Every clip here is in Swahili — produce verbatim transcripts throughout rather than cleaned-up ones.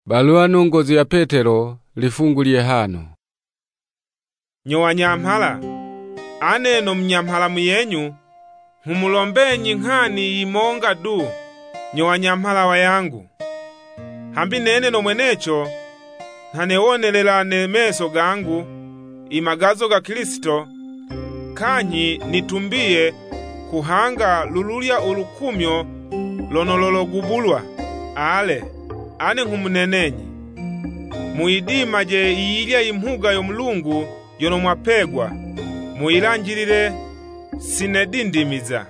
Balua nungozi ya Petero lifungulie hano. Nyowa nyamhala, ane no mnyamhala muyenyu, humulombenyi nghani imonga du, nyowa nyamhala wa yangu. Hambi nene no mwenecho, nhanewonelela ne meso gangu, imagazo ga Kristo, kanyi nitumbiye kuhanga lululia ulukumyo lonololo gubulwa, ale, ane ngumunenenyi. Muidima je iilya imhuga yo Mulungu yono mwapegwa, muilanjilile sinedindimiza.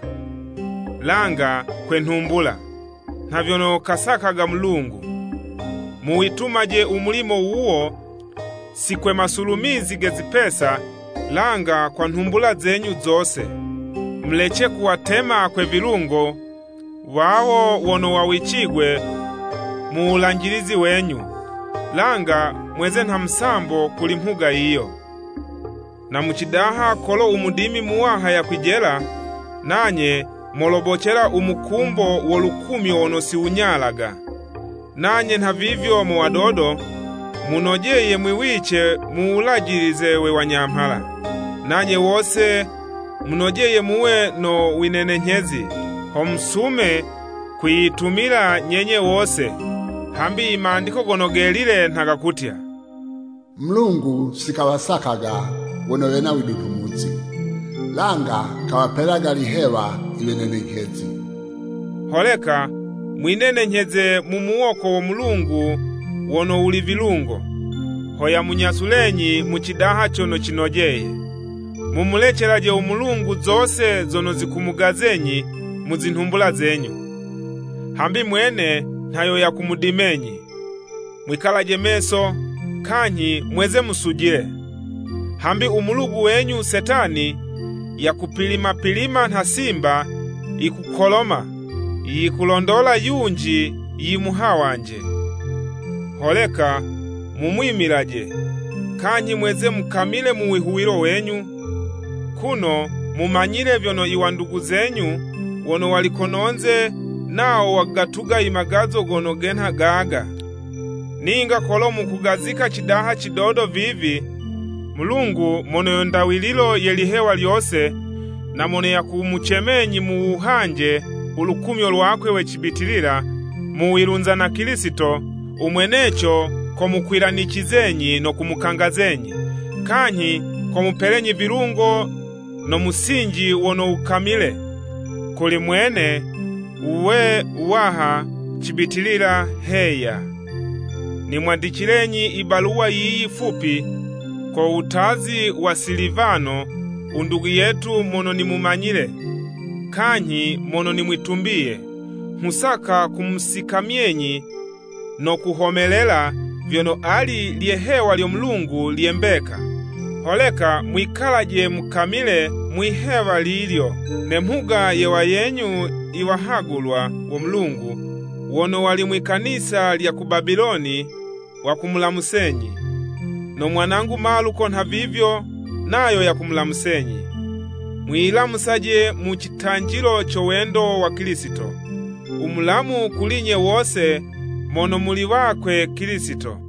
Langa kwentumbula, nhavyono kasakaga Mulungu. Muitumaje umulimo uwo, sikwe masulumizi gezipesa, langa kwa ntumbula zenyu zose. Mleche kuwatema kwe vilungo, wao wono wawichigwe muulanjilizi wenyu. Langa mweze nta msambo kuli mhuga iyo. Na muchidaha kolo umudimi muwaha ya kwijela, nanye molobochela umukumbo wolukumi wono siunyalaga. Nanye nta vivyo muwadodo, munojeye mwiwiche muulajilize we wanyamhala. Nanye wose munojeye muwe no winenenyezi, homsume kuitumila nyenye wose. Hambi imandiko gonogelile ntagakutya. Mulungu sikawasakaga wono wena widudumuzi. Langa kawapelaga lihewa iwenenenyezi. Holeka mwinenenyeze mumuwoko wo Mulungu wono uli vilungo. Hoya munyasulenyi muchidaha chono chinojeye. Mumulechelaje umulungu zose zono zikumugazenyi muzintumbula zenyu. Hambi mwene ntayo ya kumudimenyi. Mwikalaje meso, kanyi mweze musujile. Hambi umulugu wenyu Setani ya kupilima pilima nta simba ikukoloma, ikulondola yunji yimuhawanje. Holeka mumwimilaje, kanyi mweze mukamile muwihuwilo wenyu, kuno mumanyile vyono iwandugu zenyu wono walikononze nao wagatuga imagazo gono genha gaga. Ninga kolo mukugazika chidaha chidodo vivi, Mulungu mono yondawililo yelihewa lyose, na mono ya kumuchemenyi muuhanje ulukumyo lwakwe wechibitilila, muwilunza na Kristo, umwenecho komukwilanichizenyi no kumukangazenyi, kanyi komupelenyi vilungo no musinji wono ukamile. Kuli mwene uwe uwaha chibitilila heya. Nimwandikilenyi ibaluwa yiyi fupi kwa utazi wa Silivano, undugu yetu mono nimumanyile, kanyi mono nimwitumbiye, musaka kumsikamyenyi no kuhomelela vyono ali liehewa lyo Mulungu liembeka. Holeka mwikalaje mukamile mwihewa lilyo, ne mhuga yewa yenyu iwahagulwa wo Mulungu wono wali mwikanisa lya ku Babiloni wa kumulamusenyi. No mwanangu Maluko nta vivyo nayo ya kumulamusenyi. Mwilamusaje mu chitanjilo chowendo wa Kristo. Umulamu kulinye wose mono muli wakwe Kristo.